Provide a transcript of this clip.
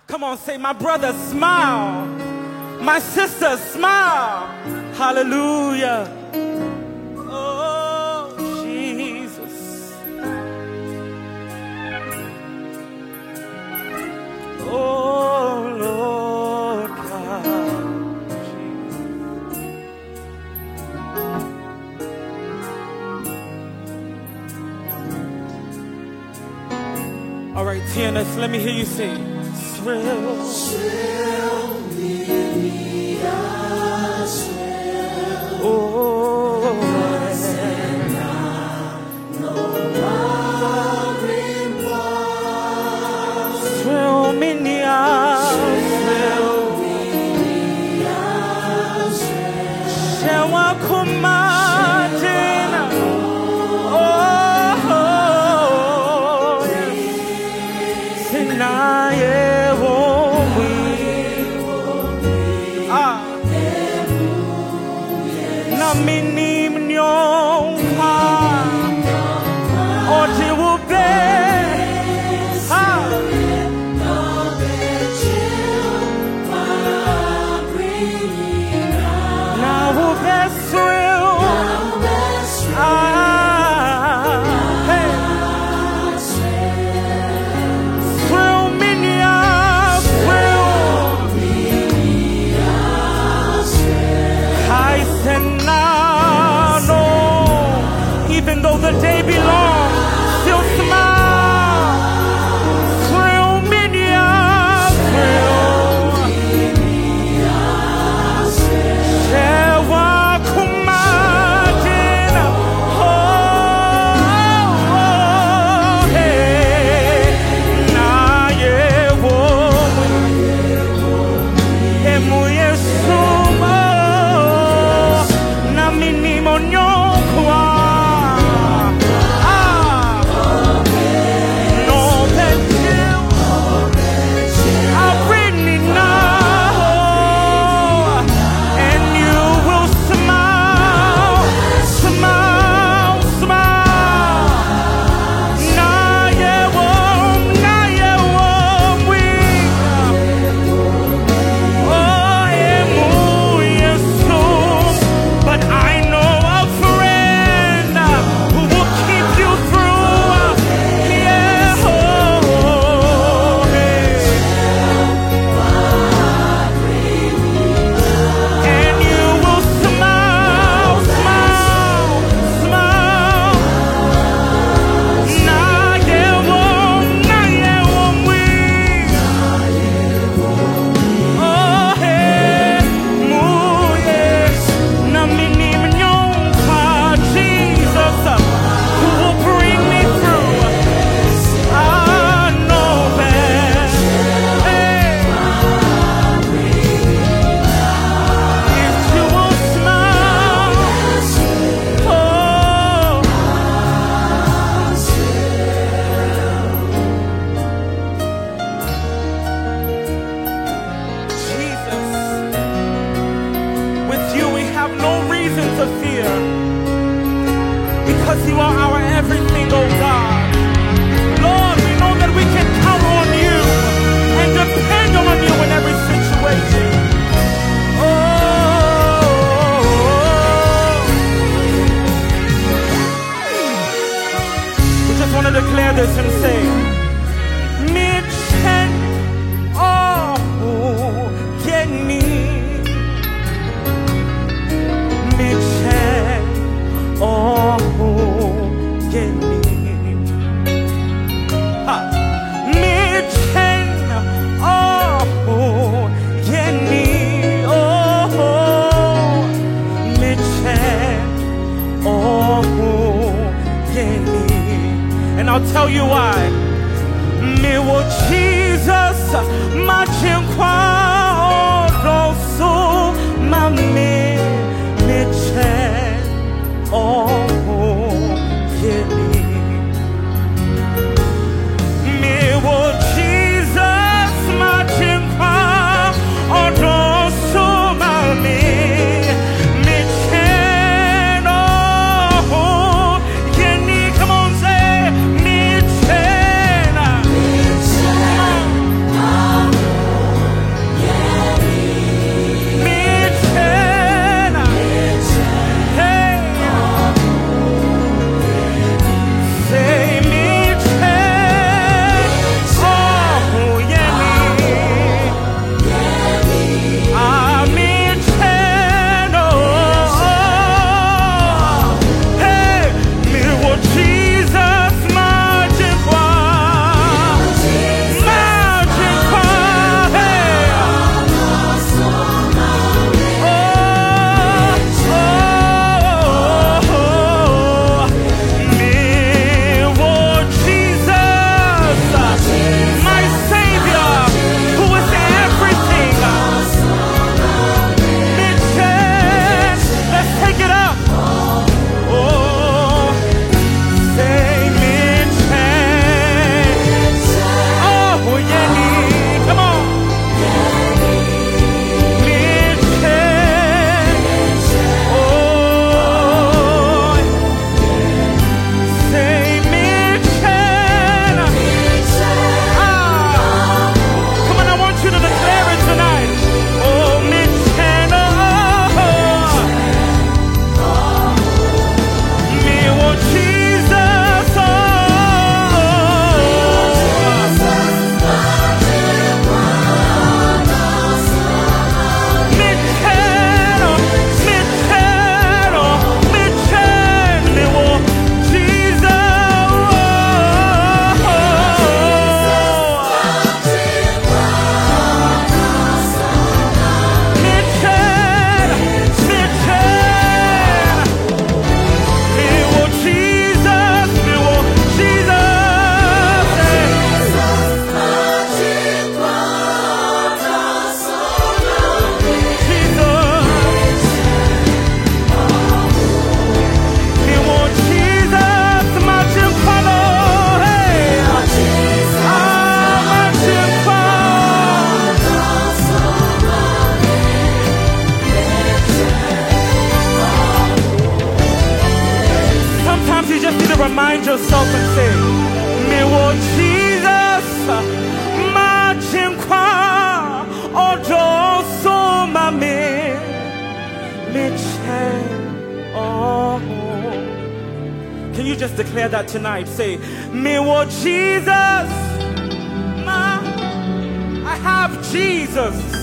Come on, say, my brother, smile. My sister, smile. Hallelujah. Oh, Jesus. Oh, Lord God. All right, Tiana, let me hear you sing. Swell me, swell. Oh, swell me, swell kumadina. Oh, sinaye. Even though the day be long, still smile. Thrill me, Shewa kumadina. Oh, hey. Na yewo emu Yesu na minimo nyokwa. To fear, because you are our everything, oh God. Lord, we know that we can count on you and depend on you in every situation. We just want to declare this and say, Mitchen, oh, get me. Oh, get me. Mitchen, oh, get me. Oh, Mitchen, oh, get me. And I'll tell you why. Me wo Jesus, my chinkwa, oh, so my Mitchen. Oh, get me. Me wo Jesus, my chimpa, oh, no, so my me chen, oh, get me. Come on, say me chen. Remind yourself and say, me wo Jesus, ma chinkwa, ojo so mame, me chen, oh. Can you just declare that tonight? Say, me wo Jesus, ma, I have Jesus.